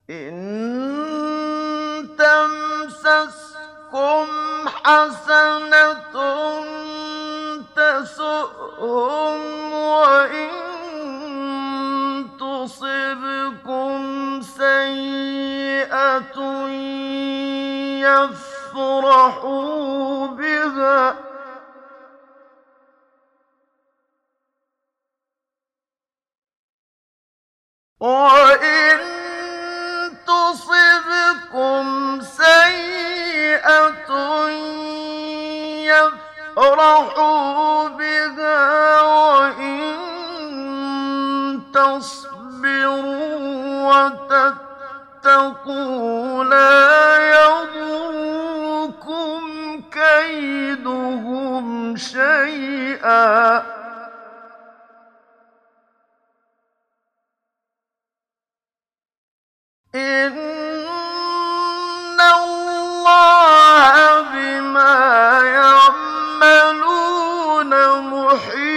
إن تمسسكم حسنة تسؤهم، وإن تصبكم سيئة يفرحوا بها، وإن تصبكم سيئة يفرحوا بها، وإن تصبروا وتتقوا لا يضركم كيدهم شيئا، إِنَّ اللَّهَ بِمَا يَعْمَلُونَ مُحِيطٌ.